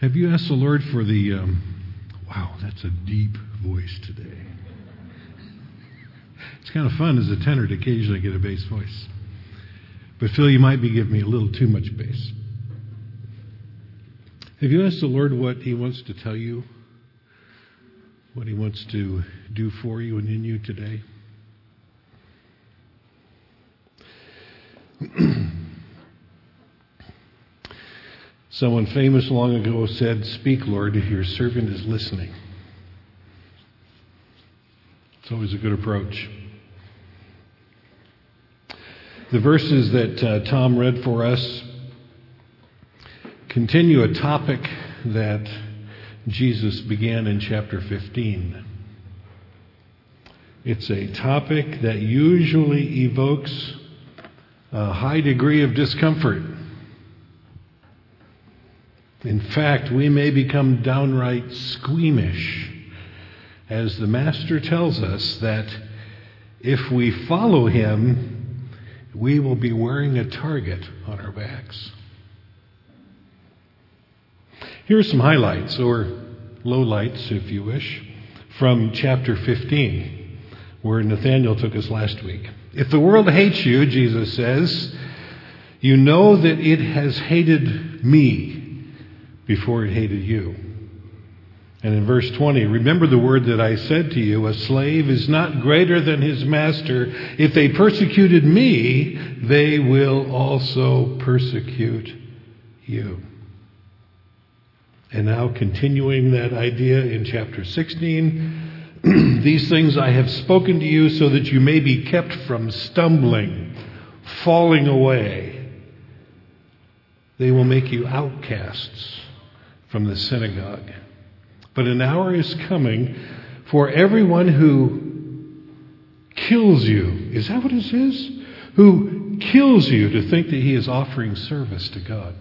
Have you asked the Lord for the, wow, that's a deep voice today. It's kind of fun as a tenor to occasionally get a bass voice. But Phil, you might be giving me a little too much bass. Have you asked the Lord what He wants to tell you? What He wants to do for you and in you today? Someone famous long ago said, "Speak, Lord, your servant is listening." It's always a good approach. The verses that Tom read for us continue a topic that Jesus began in chapter 15. It's a topic that usually evokes a high degree of discomfort. In fact, we may become downright squeamish as the Master tells us that if we follow Him, we will be wearing a target on our backs. Here are some highlights, or lowlights, if you wish, from chapter 15, where Nathanael took us last week. If the world hates you, Jesus says, you know that it has hated me before it hated you. And in verse 20, remember the word that I said to you, a slave is not greater than his master. If they persecuted me, they will also persecute you. And now continuing that idea in chapter 16, these things I have spoken to you so that you may be kept from stumbling, falling away. They will make you outcasts from the synagogue. But an hour is coming for everyone who kills you. Is that what it says? Who kills you to think that he is offering service to God.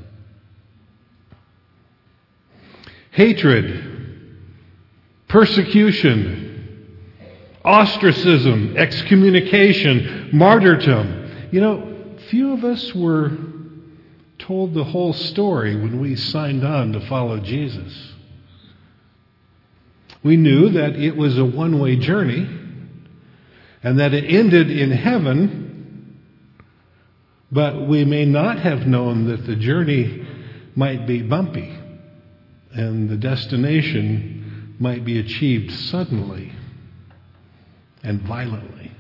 Hatred, persecution, ostracism, excommunication, martyrdom. You know, few of us were told the whole story when we signed on to follow Jesus. We knew that it was a one-way journey and that it ended in heaven, but we may not have known that the journey might be bumpy and the destination might be achieved suddenly and violently.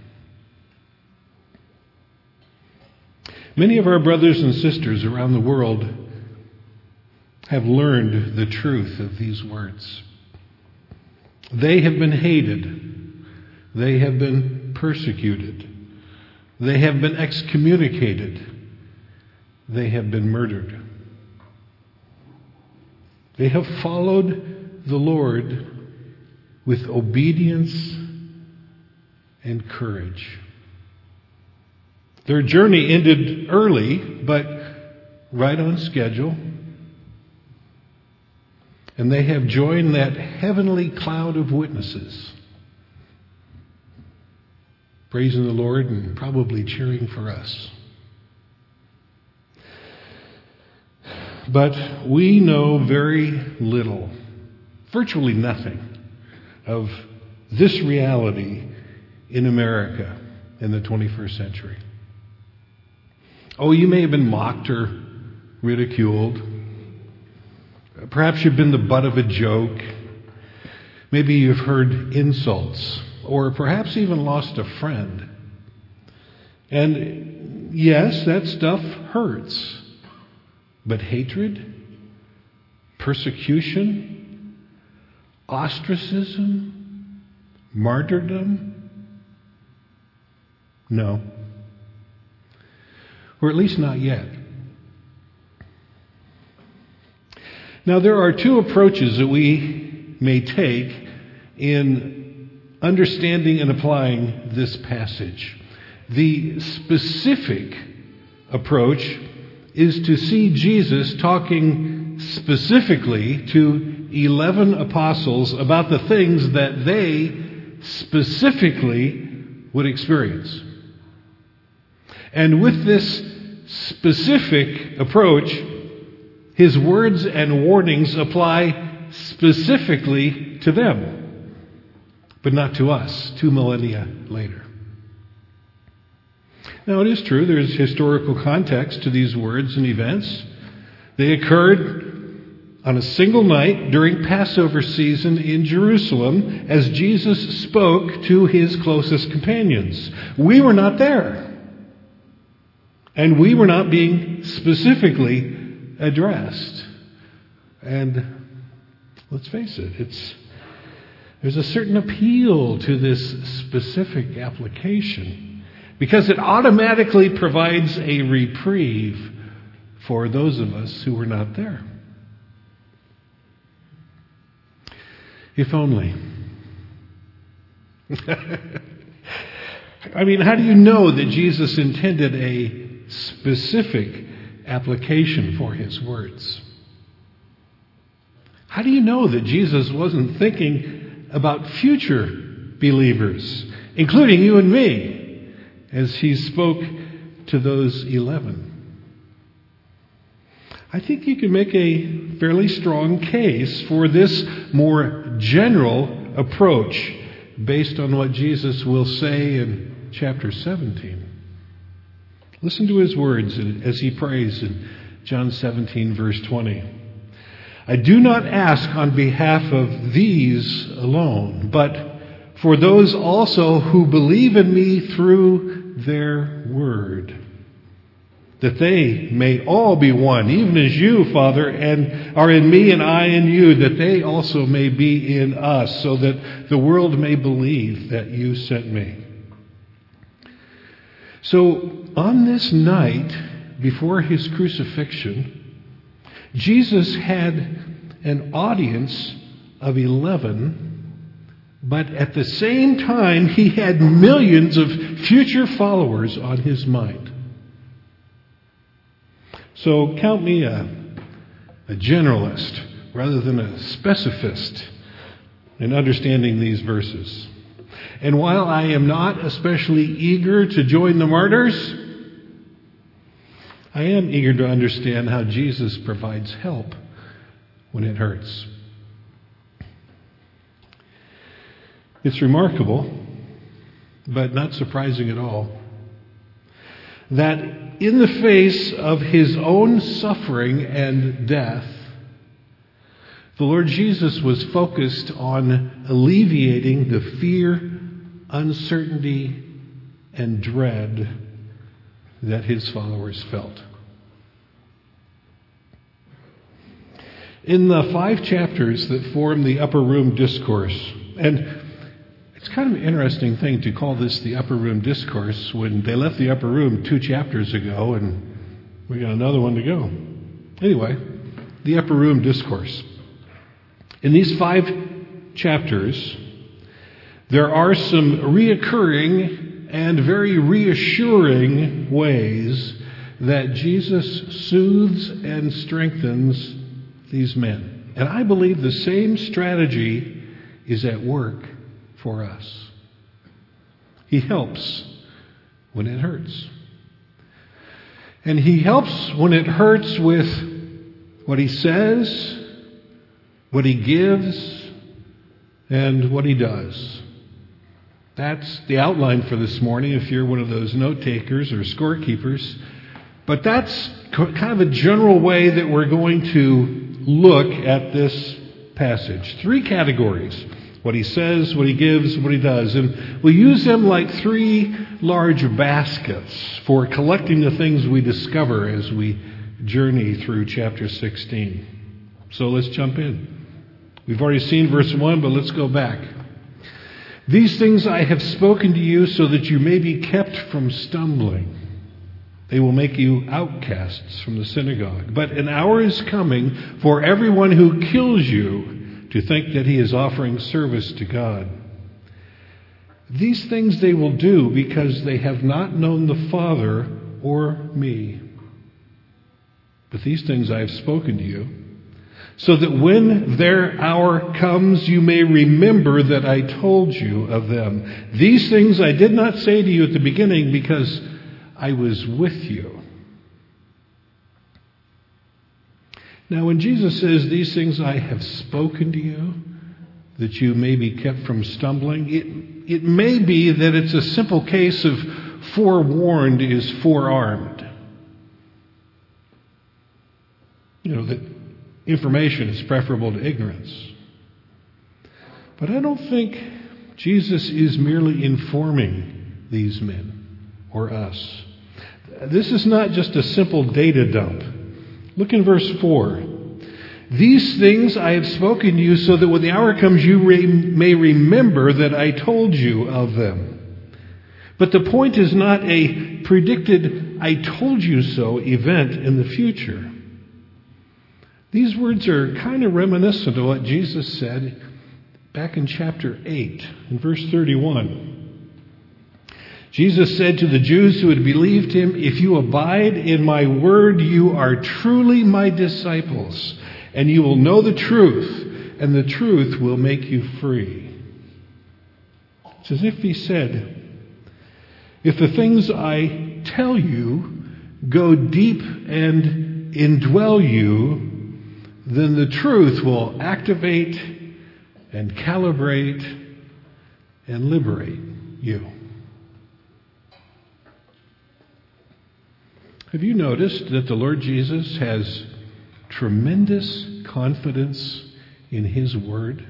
Many of our brothers and sisters around the world have learned the truth of these words. They have been hated. They have been persecuted. They have been excommunicated. They have been murdered. They have followed the Lord with obedience and courage. Their journey ended early, but right on schedule. And they have joined that heavenly cloud of witnesses, praising the Lord and probably cheering for us. But we know very little, virtually nothing, of this reality in America in the 21st century. Oh, you may have been mocked or ridiculed. Perhaps you've been the butt of a joke. Maybe you've heard insults, or perhaps even lost a friend. And yes, that stuff hurts. But hatred, persecution, ostracism, martyrdom? No. Or at least not yet. Now, there are two approaches that we may take in understanding and applying this passage. The specific approach is to see Jesus talking specifically to 11 apostles about the things that they specifically would experience. And with this specific approach, His words and warnings apply specifically to them, but not to us 2 millennia later. Now, it is true there's historical context to these words and events. They occurred on a single night during Passover season in Jerusalem as Jesus spoke to his closest companions. We were not there. And we were not being specifically addressed. And let's face it, there's a certain appeal to this specific application because it automatically provides a reprieve for those of us who were not there. If only. I mean, how do you know that Jesus intended a specific application for his words? How do you know that Jesus wasn't thinking about future believers, including you and me, as he spoke to those 11? I think you can make a fairly strong case for this more general approach based on what Jesus will say in chapter 17. Listen to his words as he prays in John 17, verse 20. I do not ask on behalf of these alone, but for those also who believe in me through their word, that they may all be one, even as you, Father, and are in me and I in you, that they also may be in us, so that the world may believe that you sent me. So, on this night before his crucifixion, Jesus had an audience of 11, but at the same time, he had millions of future followers on his mind. So count me a generalist rather than a specificist in understanding these verses. And while I am not especially eager to join the martyrs, I am eager to understand how Jesus provides help when it hurts. It's remarkable, but not surprising at all, that in the face of his own suffering and death, the Lord Jesus was focused on alleviating the fear, uncertainty, and dread that his followers felt. In the 5 chapters that form the Upper Room Discourse, and it's kind of an interesting thing to call this the Upper Room Discourse when they left the Upper Room 2 chapters ago and we got another one to go. Anyway, the Upper Room Discourse. In these 5 chapters, there are some reoccurring and very reassuring ways that Jesus soothes and strengthens these men. And I believe the same strategy is at work for us. He helps when it hurts. And he helps when it hurts with what he says, what he gives, and what he does. That's the outline for this morning if you're one of those note takers or scorekeepers. But that's kind of a general way that we're going to look at this passage. 3 categories. What he says, what he gives, what he does. And we use them like 3 large baskets for collecting the things we discover as we journey through chapter 16. So let's jump in. We've already seen verse 1, but let's go back. These things I have spoken to you so that you may be kept from stumbling. They will make you outcasts from the synagogue. But an hour is coming for everyone who kills you to think that he is offering service to God. These things they will do because they have not known the Father or me. But these things I have spoken to you, so that when their hour comes, you may remember that I told you of them. These things I did not say to you at the beginning because I was with you. Now, when Jesus says, "These things I have spoken to you, that you may be kept from stumbling," it may be that it's a simple case of forewarned is forearmed. That information is preferable to ignorance. But I don't think Jesus is merely informing these men or us. This is not just a simple data dump. Look in verse 4. "These things I have spoken to you so that when the hour comes you may remember that I told you of them." But the point is not a predicted "I told you so" event in the future. These words are kind of reminiscent of what Jesus said back in chapter 8, in verse 31. Jesus said to the Jews who had believed him, "If you abide in my word, you are truly my disciples, and you will know the truth, and the truth will make you free." It's as if he said, if the things I tell you go deep and indwell you, then the truth will activate and calibrate and liberate you. Have you noticed that the Lord Jesus has tremendous confidence in his word?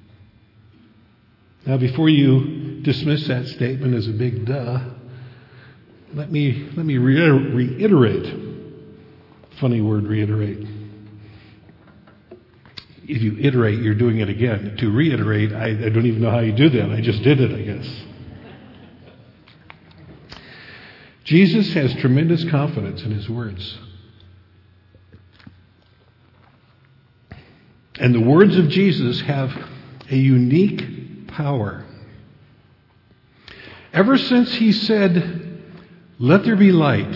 Now, before you dismiss that statement as a big duh, let me reiterate. Funny word, reiterate. If you iterate, you're doing it again. To reiterate, I don't even know how you do that. I just did it, I guess. Jesus has tremendous confidence in his words. And the words of Jesus have a unique power. Ever since he said, "Let there be light,"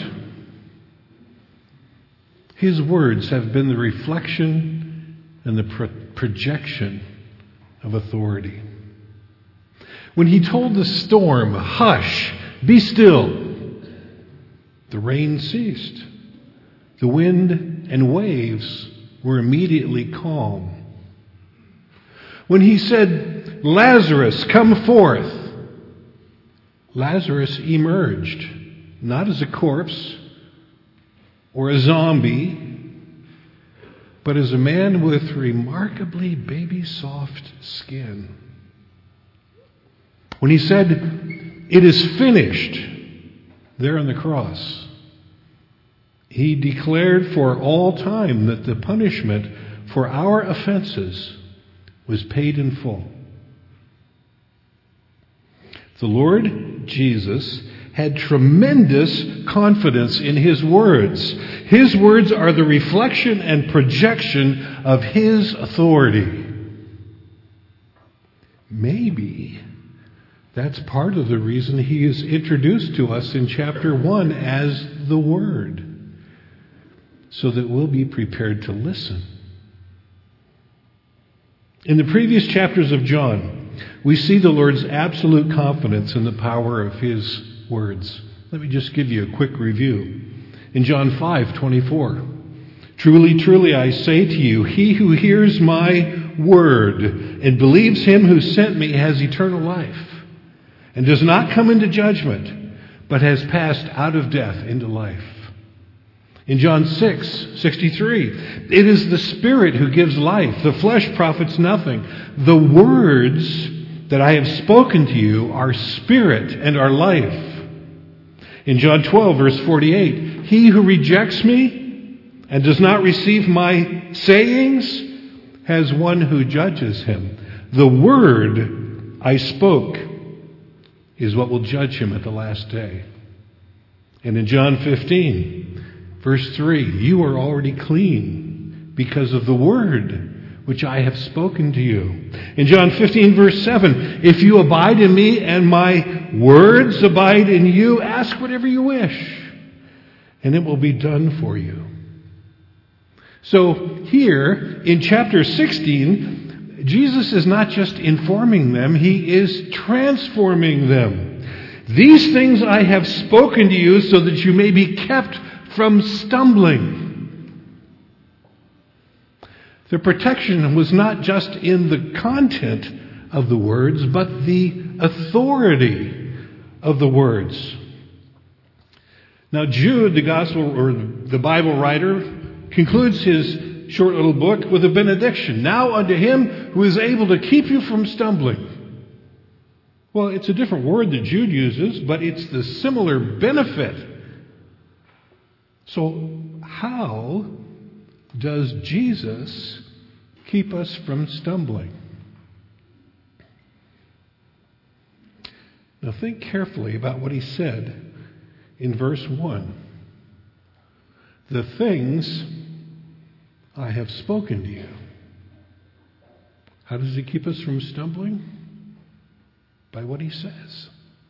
his words have been the reflection and the projection of authority. When he told the storm, "Hush, be still," the rain ceased. The wind and waves were immediately calm. When he said, "Lazarus, come forth," Lazarus emerged, not as a corpse or a zombie, but as a man with remarkably baby-soft skin. When he said, "It is finished," there on the cross, he declared for all time that the punishment for our offenses was paid in full. The Lord Jesus had tremendous confidence in his words. His words are the reflection and projection of his authority. Maybe that's part of the reason he is introduced to us in chapter 1 as the Word, so that we'll be prepared to listen. In the previous chapters of John, we see the Lord's absolute confidence in the power of his words. Let me just give you a quick review. In John 5:24, "Truly, truly, I say to you, he who hears my word and believes him who sent me has eternal life, and does not come into judgment, but has passed out of death into life." In John 6:63, "It is the Spirit who gives life. The flesh profits nothing. The words that I have spoken to you are spirit and are life." In John 12, verse 48, "He who rejects me and does not receive my sayings has one who judges him. The word I spoke is what will judge him at the last day." And in John 15, verse 3, "You are already clean because of the word which I have spoken to you." In John 15, verse 7, "If you abide in me and my words abide in you, ask whatever you wish, and it will be done for you." So here in chapter 16, Jesus is not just informing them, he is transforming them. "These things I have spoken to you so that you may be kept from stumbling." The protection was not just in the content of the words, but the authority of the words. Now, Jude, the gospel or the Bible writer, concludes his short little book with a benediction. Now unto him who is able to keep you from stumbling. Well, it's a different word that Jude uses, but it's the similar benefit. So, how does Jesus keep us from stumbling? Now think carefully about what he said in verse 1. The things I have spoken to you. How does he keep us from stumbling? By what he says.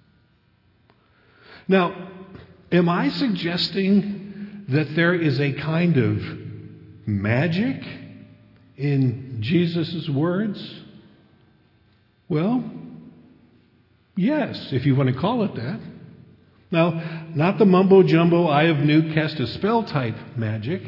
Now, am I suggesting that there is a kind of magic in Jesus' words? Well, yes, if you want to call it that. Now, not the mumbo-jumbo, eye of Newt cast a spell type magic,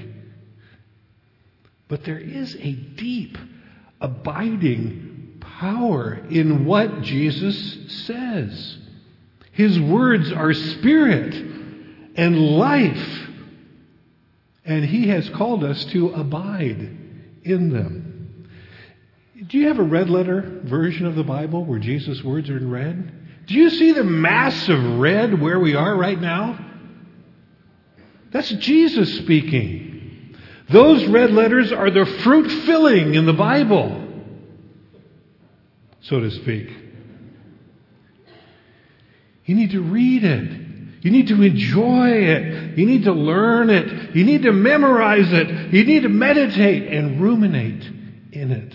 but there is a deep, abiding power in what Jesus says. His words are spirit and life. And he has called us to abide in them. Do you have a red letter version of the Bible where Jesus' words are in red? Do you see the mass of red where we are right now? That's Jesus speaking. Those red letters are the fruit filling in the Bible, so to speak. You need to read it. You need to enjoy it. You need to learn it. You need to memorize it. You need to meditate and ruminate in it.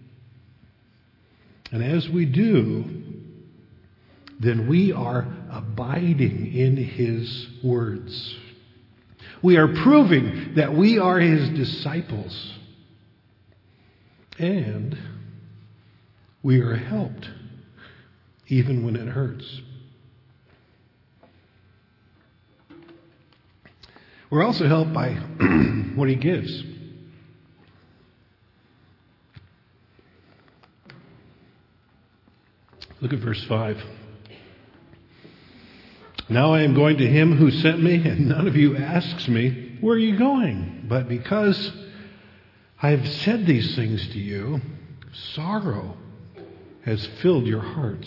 And as we do, then we are abiding in his words. We are proving that we are his disciples. And we are helped even when it hurts. We're also helped by what he gives. Look at verse 5. Now I am going to him who sent me, and none of you asks me, where are you going? But because I have said these things to you, sorrow has filled your hearts.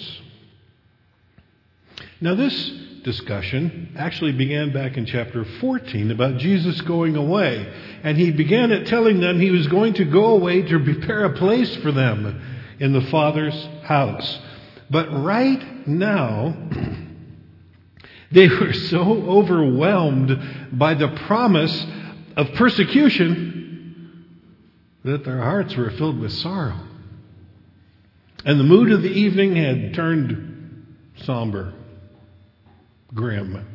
Now this discussion actually began back in chapter 14 about Jesus going away. And he began it telling them he was going to go away to prepare a place for them in the Father's house. But right now, they were so overwhelmed by the promise of persecution that their hearts were filled with sorrow. And the mood of the evening had turned somber, grim.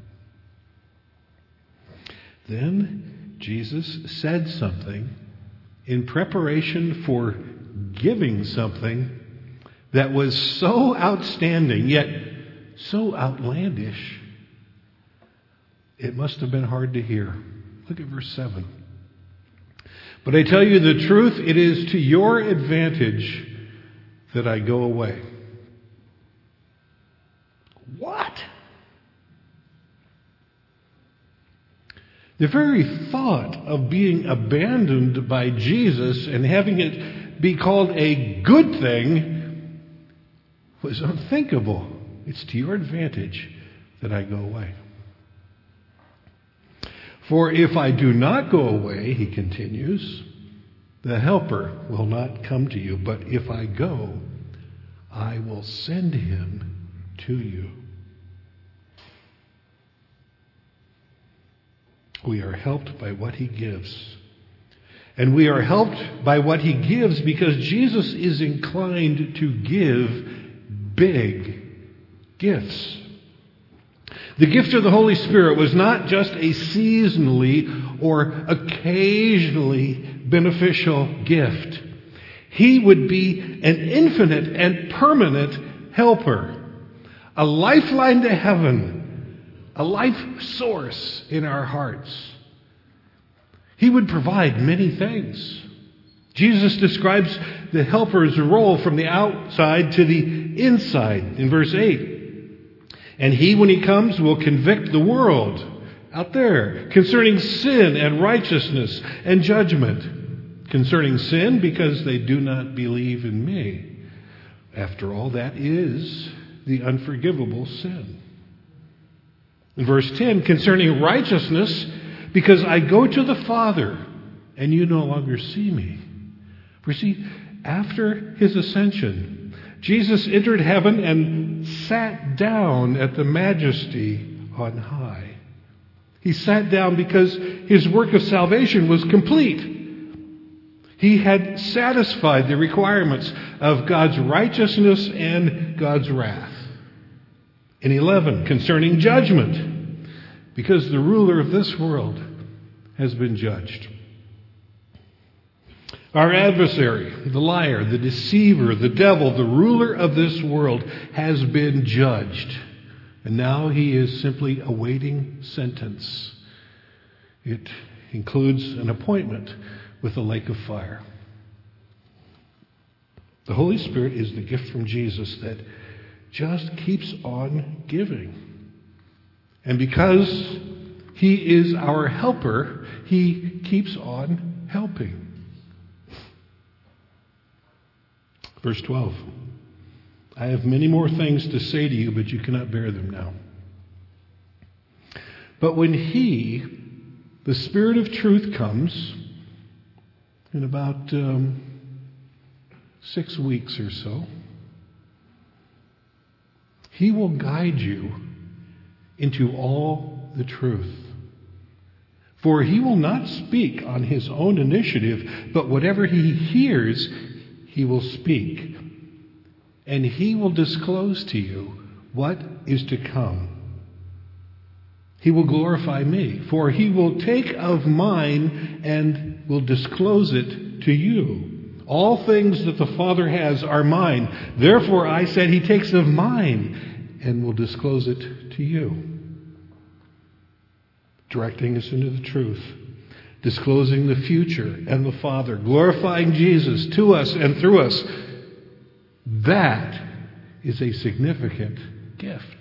Then Jesus said something in preparation for giving something that was so outstanding, yet so outlandish, it must have been hard to hear. Look at verse 7. But I tell you the truth, it is to your advantage that I go away. What? The very thought of being abandoned by Jesus and having it be called a good thing was unthinkable. It's to your advantage that I go away. For if I do not go away, he continues, the Helper will not come to you. But if I go, I will send him to you. We are helped by what he gives. And we are helped by what he gives because Jesus is inclined to give big gifts. The gift of the Holy Spirit was not just a seasonally or occasionally beneficial gift. He would be an infinite and permanent helper, a lifeline to heaven, a life source in our hearts. He would provide many things. Jesus describes the helper's role from the outside to the inside in verse 8. And he, when he comes, will convict the world out there concerning sin and righteousness and judgment. Concerning sin, because they do not believe in me. After all, that is the unforgivable sin. In verse 10, concerning righteousness, because I go to the Father, and you no longer see me. For see, after his ascension, Jesus entered heaven and sat down at the majesty on high. He sat down because his work of salvation was complete. He had satisfied the requirements of God's righteousness and God's wrath. In 11, concerning judgment, because the ruler of this world has been judged. Our adversary, the liar, the deceiver, the devil, the ruler of this world has been judged. And now he is simply awaiting sentence. It includes an appointment with a lake of fire. The Holy Spirit is the gift from Jesus that just keeps on giving. And because he is our helper, he keeps on helping. Verse 12. I have many more things to say to you, but you cannot bear them now. But when he, the Spirit of truth, comes, in about 6 weeks or so, he will guide you into all the truth. For he will not speak on his own initiative, but whatever he hears, he will speak, and he will disclose to you what is to come. He will glorify me, for he will take of mine and will disclose it to you. All things that the Father has are mine. Therefore I said he takes of mine and will disclose it to you. Directing us into the truth. Disclosing the future and the Father, glorifying Jesus to us and through us. That is a significant gift.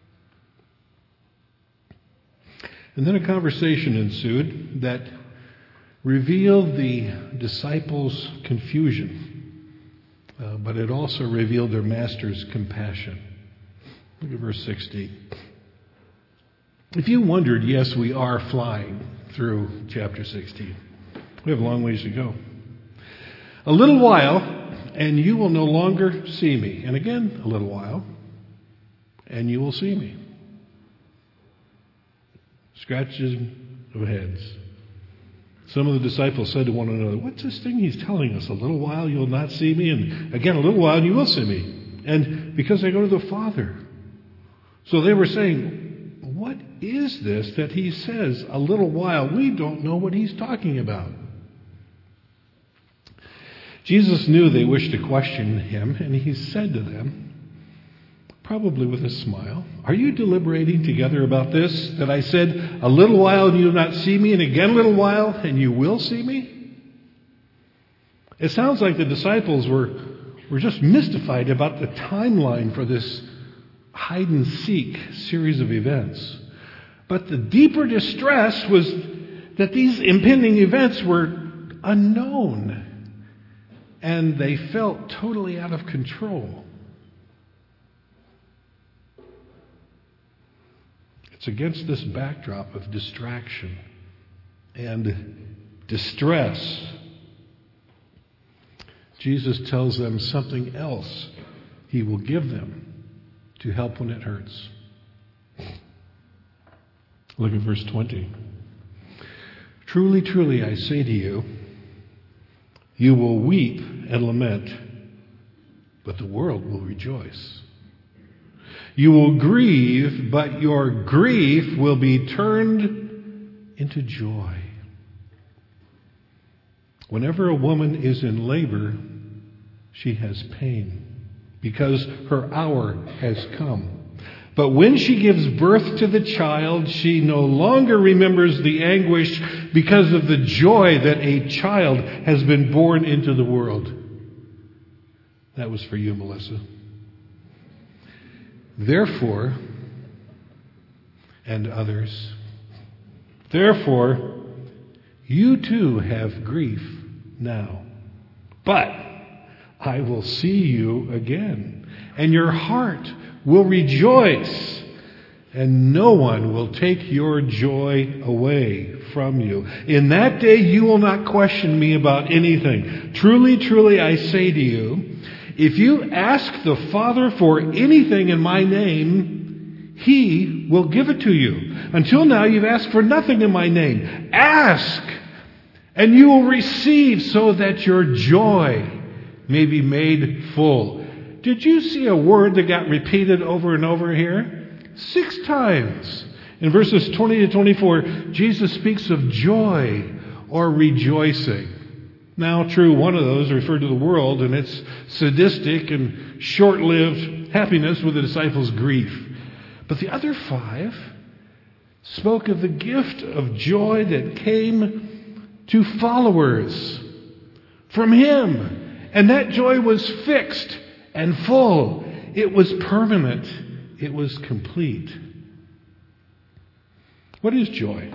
And then a conversation ensued that revealed the disciples' confusion, but it also revealed their master's compassion. Look at verse 16. If you wondered, yes, we are flying through chapter 16. We have a long ways to go. A little while, and you will no longer see me. And again, a little while, and you will see me. Scratches of heads. Some of the disciples said to one another, what's this thing he's telling us? A little while you'll not see me, and again a little while and you will see me. And because I go to the Father. So they were saying, what is this that he says, a little while? We don't know what he's talking about. Jesus knew they wished to question him, and he said to them, probably with a smile, are you deliberating together about this, that I said, a little while and you will not see me, and again a little while and you will see me? It sounds like the disciples were just mystified about the timeline for this hide-and-seek series of events. But the deeper distress was that these impending events were unknown, and they felt totally out of control. It's against this backdrop of distraction and distress, Jesus tells them something else he will give them to help when it hurts. Look at verse 20. Truly, truly, I say to you, you will weep and lament, but the world will rejoice. You will grieve, but your grief will be turned into joy. Whenever a woman is in labor, she has pain, because her hour has come. But when she gives birth to the child, she no longer remembers the anguish because of the joy that a child has been born into the world. That was for you, Melissa. Therefore, and others, therefore, you too have grief now. But I will see you again, and your heart will rejoice, and no one will take your joy away from you. In that day you will not question me about anything. Truly, truly, I say to you, if you ask the Father for anything in my name, He will give it to you. Until now you've asked for nothing in my name. Ask, and you will receive, so that your joy may be made full. Did you see a word that got repeated over and over here? 6 times. In verses 20 to 24, Jesus speaks of joy or rejoicing. Now, true, one of those referred to the world and its sadistic and short-lived happiness with the disciples' grief. But the other 5 spoke of the gift of joy that came to followers from Him. And that joy was fixed and full. It was permanent. It was complete. What is joy?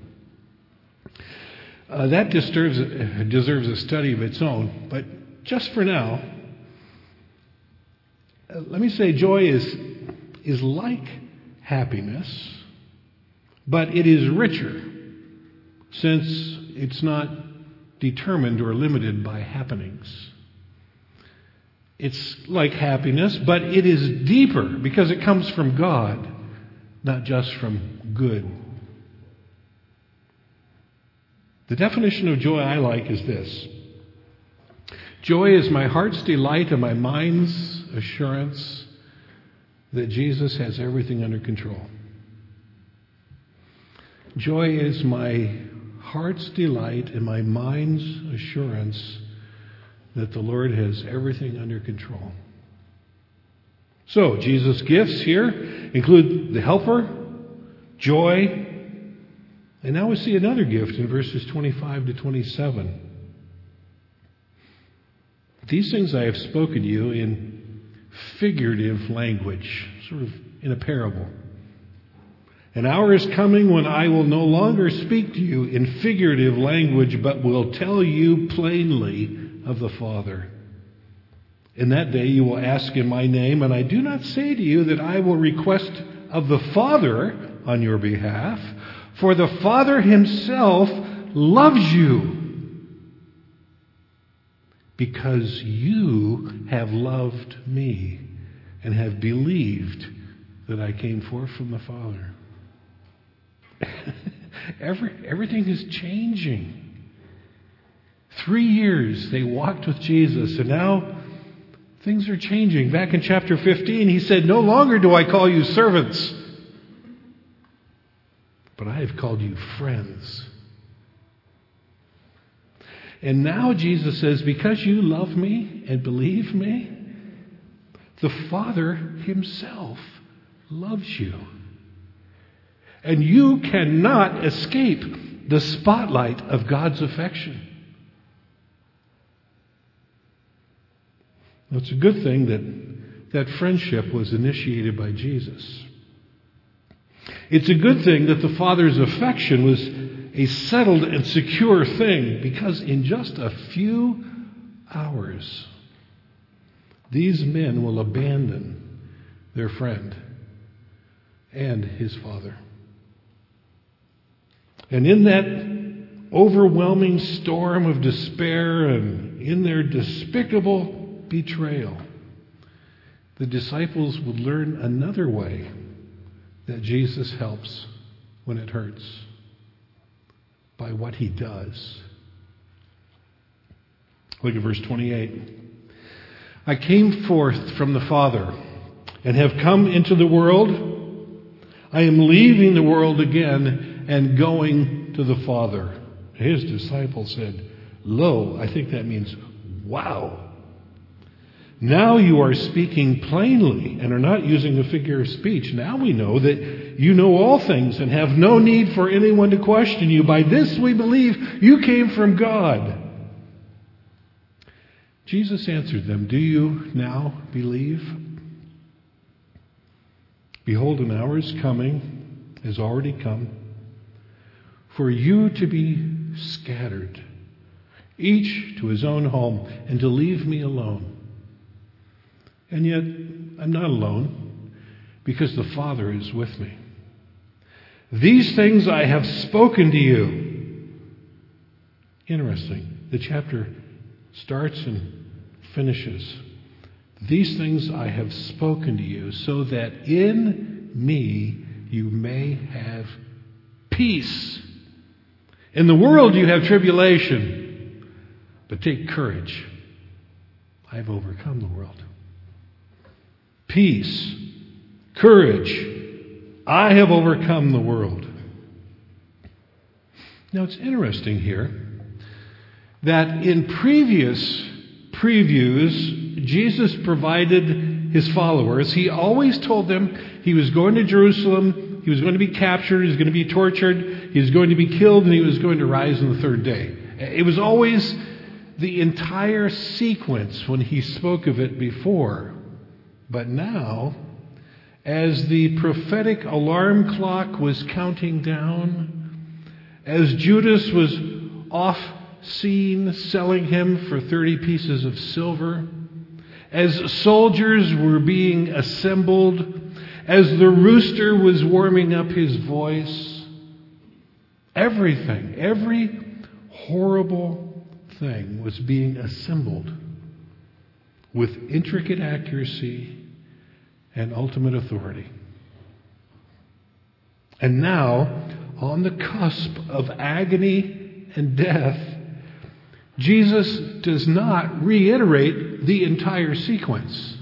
That deserves a study of its own. But just for now, let me say joy is like happiness, but it is richer, since it's not determined or limited by happenings. It's like happiness, but it is deeper because it comes from God, not just from good. The definition of joy I like is this. Joy is my heart's delight and my mind's assurance that Jesus has everything under control. Joy is my heart's delight and my mind's assurance that the Lord has everything under control. So, Jesus' gifts here include the helper, joy, and now we see another gift in verses 25 to 27. These things I have spoken to you in figurative language, sort of in a parable. An hour is coming when I will no longer speak to you in figurative language, but will tell you plainly of the Father. In that day you will ask in my name, and I do not say to you that I will request of the Father on your behalf, for the Father Himself loves you, because you have loved me and have believed that I came forth from the Father. Everything is changing. 3 years they walked with Jesus, and now things are changing. Back in chapter 15, He said, no longer do I call you servants, but I have called you friends. And now Jesus says, because you love me and believe me, the Father Himself loves you. And you cannot escape the spotlight of God's affection. It's a good thing that friendship was initiated by Jesus. It's a good thing that the Father's affection was a settled and secure thing, because in just a few hours, these men will abandon their friend and his father. And in that overwhelming storm of despair and in their despicable betrayal, the disciples would learn another way that Jesus helps when it hurts, by what He does. Look at verse 28. I came forth from the Father and have come into the world. I am leaving the world again and going to the Father. His disciples said, lo, I think that means wow. Now you are speaking plainly and are not using a figure of speech. Now we know that you know all things and have no need for anyone to question you. By this we believe you came from God." Jesus answered them, "Do you now believe? Behold, an hour is coming, has already come, for you to be scattered, each to his own home, and to leave me alone. And yet I'm not alone, because the Father is with me. These things I have spoken to you." Interesting. The chapter starts and finishes. "These things I have spoken to you, so that in me you may have peace. In the world you have tribulation, but take courage. I have overcome the world." Peace, courage, I have overcome the world. Now it's interesting here that in previous previews, Jesus provided his followers. He always told them he was going to Jerusalem, he was going to be captured, he was going to be tortured, he was going to be killed, and he was going to rise on the third day. It was always the entire sequence when he spoke of it before. But now, as the prophetic alarm clock was counting down, as Judas was off scene selling him for 30 pieces of silver, as soldiers were being assembled, as the rooster was warming up his voice, everything, every horrible thing was being assembled with intricate accuracy and ultimate authority. And now, on the cusp of agony and death, Jesus does not reiterate the entire sequence.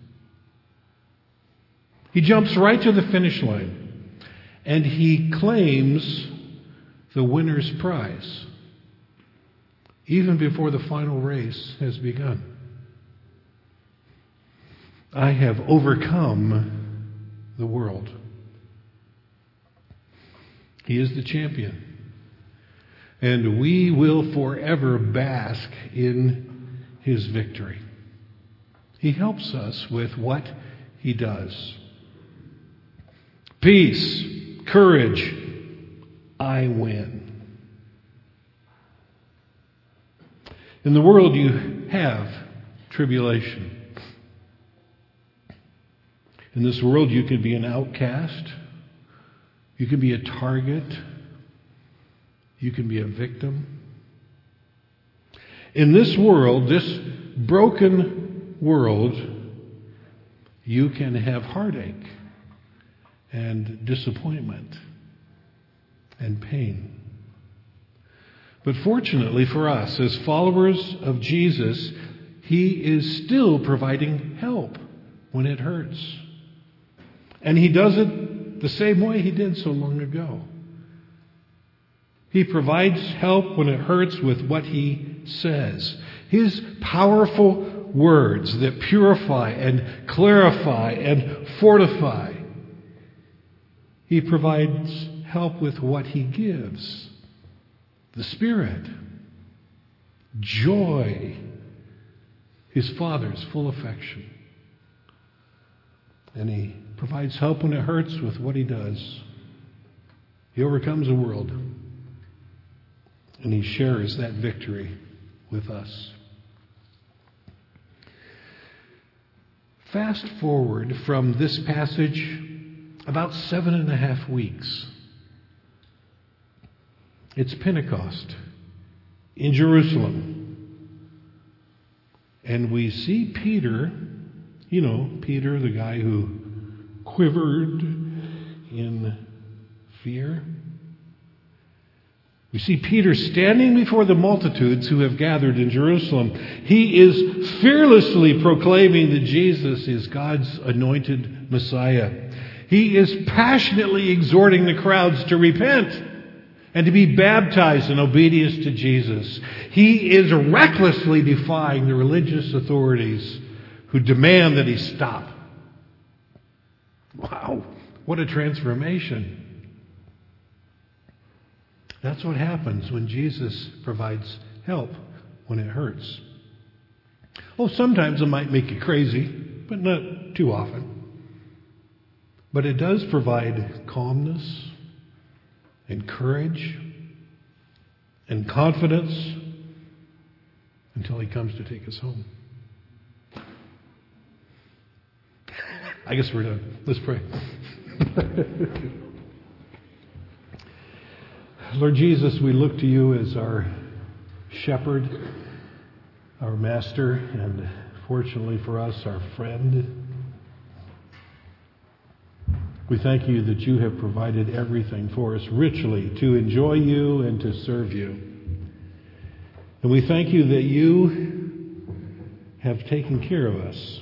He jumps right to the finish line, and he claims the winner's prize, even before the final race has begun. I have overcome the world. He is the champion. And we will forever bask in his victory. He helps us with what he does. Peace, courage, I win. In the world you have tribulation. In this world, you can be an outcast. You can be a target. You can be a victim. In this world, this broken world, you can have heartache and disappointment and pain. But fortunately for us, as followers of Jesus, he is still providing help when it hurts. And he does it the same way he did so long ago. He provides help when it hurts with what he says. His powerful words that purify and clarify and fortify. He provides help with what he gives. The Spirit. Joy. His Father's full affection. And he provides help when it hurts with what he does. He overcomes the world. And he shares that victory with us. Fast forward from this passage about 7.5 weeks. It's Pentecost in Jerusalem. And we see Peter, Peter, the guy who quivered in fear. We see Peter standing before the multitudes who have gathered in Jerusalem. He is fearlessly proclaiming that Jesus is God's anointed Messiah. He is passionately exhorting the crowds to repent and to be baptized in obedience to Jesus. He is recklessly defying the religious authorities who demand that he stop. Wow, what a transformation. That's what happens when Jesus provides help when it hurts. Oh, sometimes it might make you crazy, but not too often. But it does provide calmness and courage and confidence until he comes to take us home. I guess we're done. Let's pray. Lord Jesus, we look to you as our shepherd, our master, and fortunately for us, our friend. We thank you that you have provided everything for us richly to enjoy you and to serve you. And we thank you that you have taken care of us.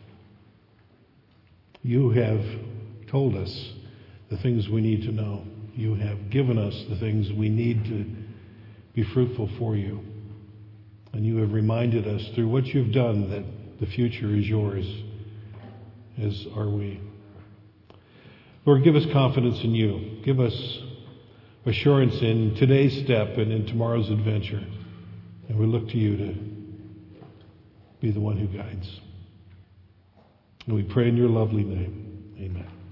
You have told us the things we need to know. You have given us the things we need to be fruitful for you. And you have reminded us through what you've done that the future is yours, as are we. Lord, give us confidence in you. Give us assurance in today's step and in tomorrow's adventure. And we look to you to be the one who guides. And we pray in your lovely name. Amen.